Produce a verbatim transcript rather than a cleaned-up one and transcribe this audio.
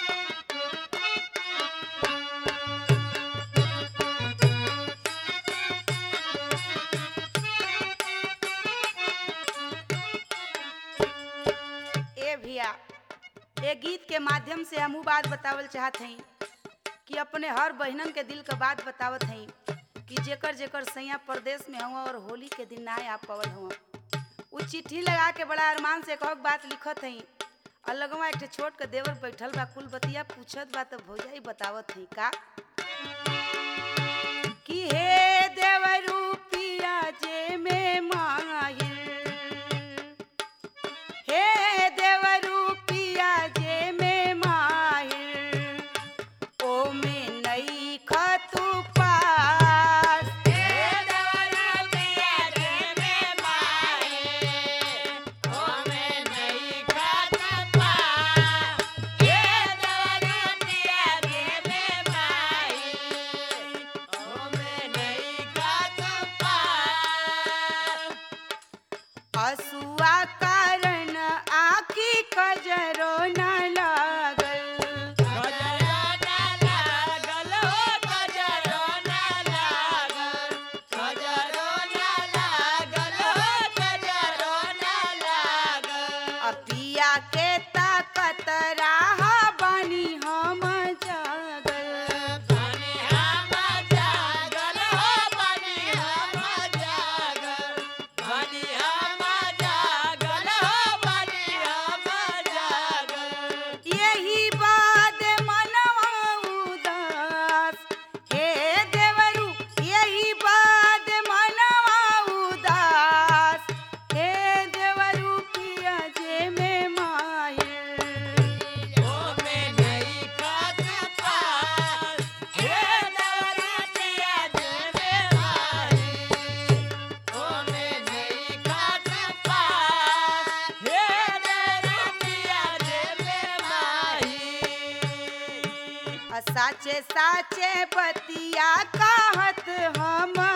ए भैया ए गीत के माध्यम से हम बात बतावल चाहत हई कि अपने हर बहनन के दिल का बात बतावत हई कि जेकर जेकर सैया परदेश में हुआ और होली के दिन ना आ पावल हुआ उ चिट्ठी लगा के बड़ा अरमान से कहक बात लिखत हई और लगवा एक छोट के देवर बैठल बा कुल बतिया पूछत बा तो भौजाई बतावत हई का कि हे देवरू पिया जे में माहिर हे देवरू पिया जे में माहिर ओ में नई खतु पास हे देवरू पिया जे में माहिर ओ में नई खत पास हे देवरू पिया जे में माहिर ओ में नई खत पास असुआ कारण आखी कजरो न लागल गजरो ना लागल हो गजरो ना लागल गजरो ना लागल हो गजरो ना लागल अपिया के ताकत राहा बनी हम जागल बनी हम जागल हो बनी हम जागल बनी हम जागल हो बनी हम जागल यही बात मनवा उदास हे देवरू यही बात मनवा उदास हे देवरू पिया जे में माहिर ओ में नई खत पास हे देवरू पिया जे में माहिर ओ में नई खत पास हे देवरू पिया जे में माहिर आ साचे साचे बतिया कहत हम